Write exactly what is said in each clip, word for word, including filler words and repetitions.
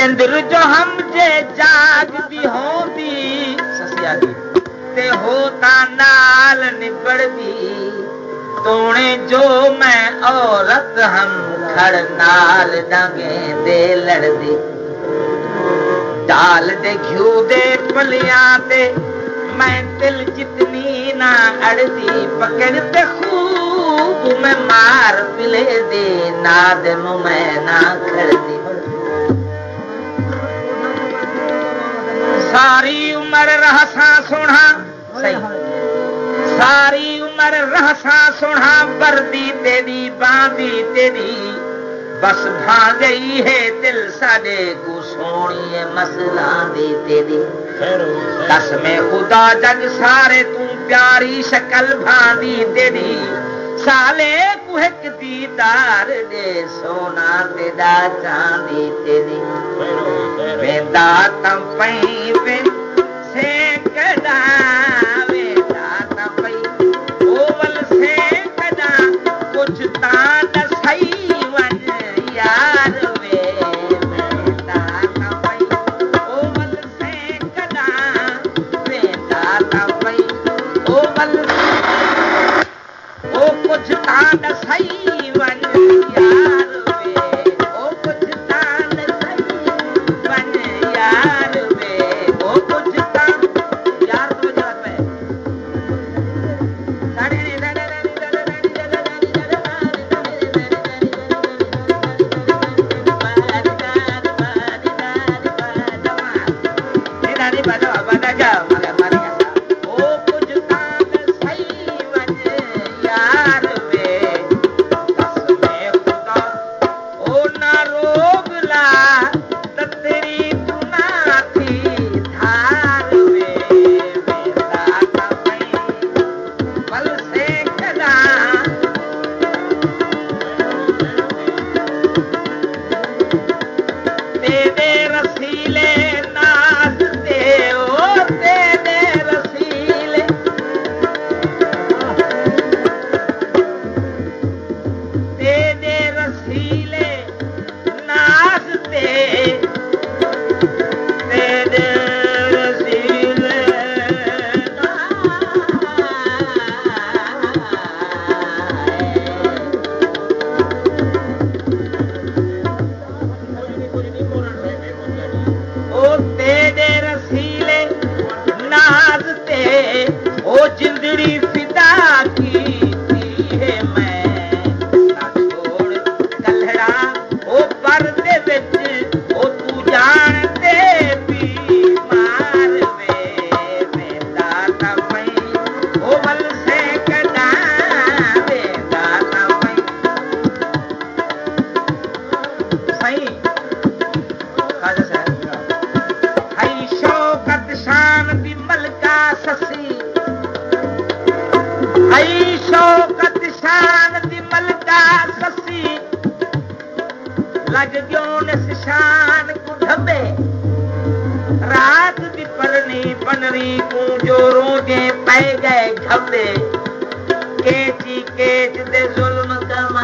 निंद्र जो हमजे जाग दी होंदी ससिया दी ते होता नाल निबड़ दी तोणे जो मैं औरत हम खड़ नाल डांगे दे लड़दी डाल दे घ्यू दे पलियां दे मैं दिल जितनी ना अड़दी पकड़ते खूब मैं मार पिले दे नाद नु मैं ना खड़दी सारी उम्र रहसा सोना सही सारी उम्र रहसा सोना वर्दी तेरी बांदी तेरी बस भां गई है दिल साडे को सोनी मसला दी तेरी कसमे खुदा जग सारे तू प्यारी शक्ल भांदी तेरी साले कुहक दीदार दे सोना तेरा चांदी तेरी वेंदा तम पई वे से कदा वेंदा तम पई ओवल से कदा कुछ ता दसई वन यार वे वेंदा तम पई ओवल से कदा वेंदा तम पई ओवल ओ कुछ ता दसई वन यार वे ओ कुछ ता दसई वन यार वे ओ कुछ ता यार तो जगत पे साड़ी रे रे रे रे लग गयो निशान को ढबे रात दी परनी बनरी को जो रोजे पै गए घबे केची केच दे जुल्म कमा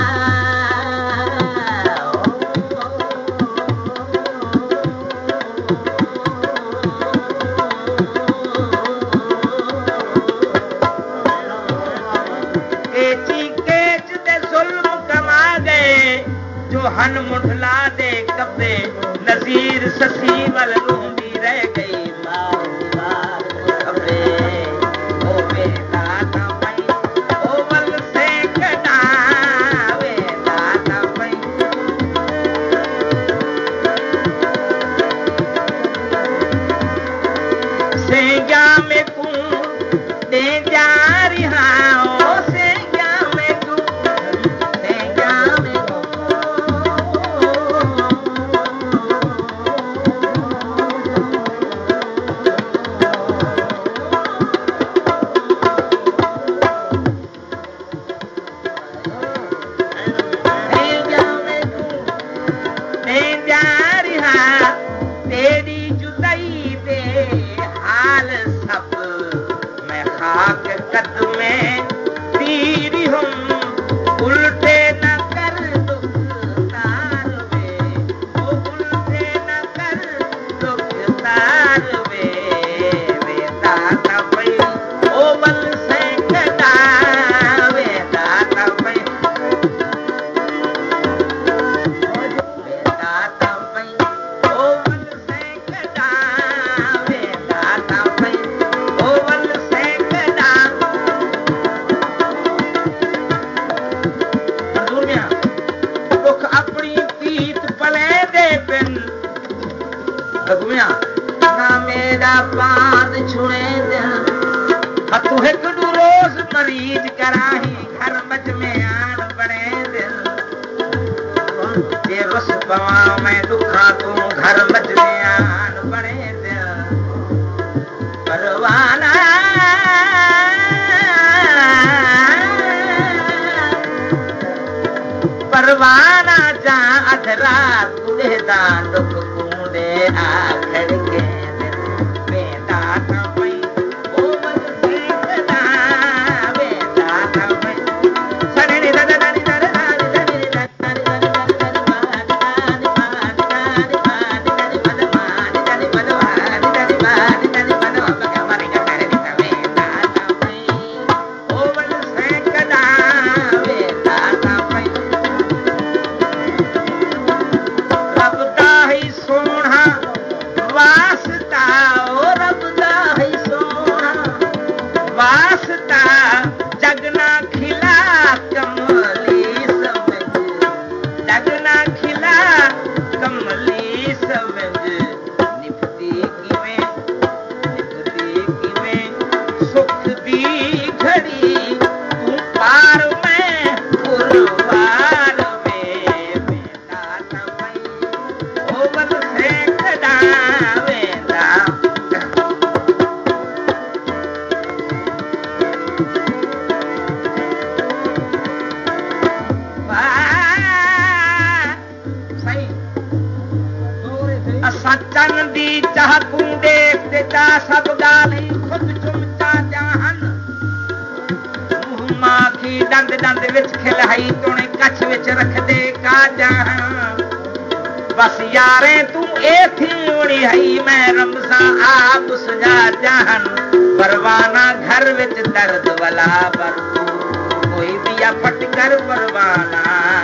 हन मुठला दे कब्बे नजीर ससी वल रूंदी रह गई मार मार कब्बे ओ बेटा तमई ओ वल से कदा बेटा तमई से जा में तू दे जा रिहा ओ से जा में तू से जा में घुमिया ना मेरा पाद छुड़े दिल हथू एक दू रोज मरीज कराही घर मच में आन बने दिल जे रुस पवा मैं दुखा तू घर मच में आन बने दिल परवाना परवाना जा अधरा कुदे दा दुख कूंदे आखड़ के बेटा तमई ओ मन देखदा बेटा तमई सने दादा दादी दादा दादी सब गाली खुद चुमचा जाहन मुंह माखी दंद दंद विच खिलाई तोने कछ विच रख दे का जाहन बस यारे तू ए थी उड़ी हई मैं रमसा आप सुझा जाहन परवाना घर विच दर्द वाला पर कोई दिया फटकर परवाना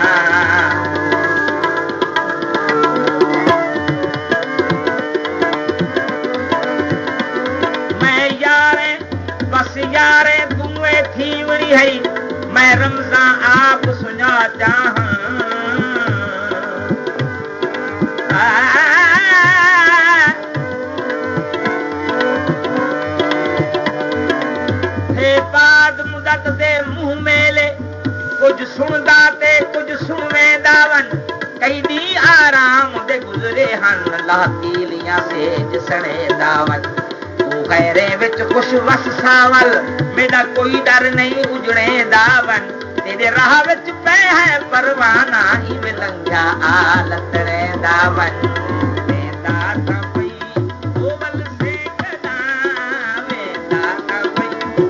बस यारे तू थी वड़ी है मैं रमजा आप सुना चाह बाद मुदत दे मुंह मेले कुछ सुनदा ते कुछ सुनवेंदा वन कई दी आराम दे गुजरे हन लातीलियां से जिसने दावन गैरे विच खुश वस सावल मेरा कोई डर नहीं उजड़े दावन तेरे राह विच पे है परवाना ही लंघा आ लतड़े दावन बेटा तमई ओवल से कदा बेटा तमई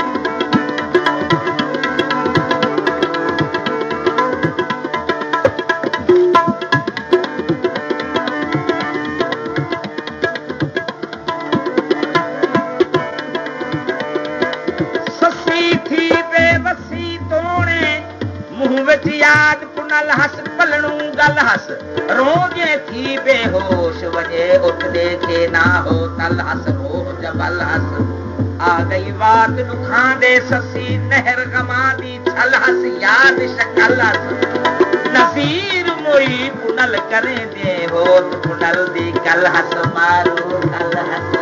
याद पुनल हस पलनू गल हस रोजे थी बेहोश वजे उठ देखे ना हो तल हस रो जबल हस आ गई बात दुखा दे ससी नहर गमा दी छल हस याद शकल हस नसीर मोई पुनल करे दे हो पुनल दी गल हस मारो गल हस